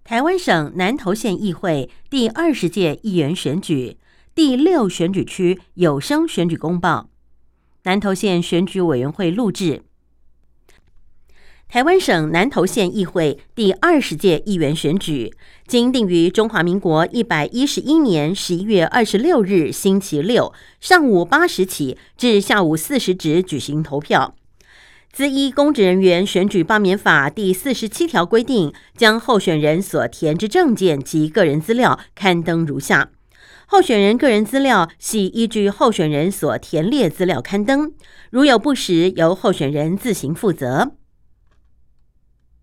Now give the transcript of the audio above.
台湾省南投县议会第20届议员选举第6选举区有声选举公报，南投县选举委员会录制。台湾省南投县议会第20届议员选举，经定于中华民国111年11月26日星期六上午8时起至下午4时止举行投票。依依公职人员选举罢免法第47条规定，将候选人所填之证件及个人资料刊登如下。候选人个人资料系依据候选人所填列资料刊登，如有不实，由候选人自行负责。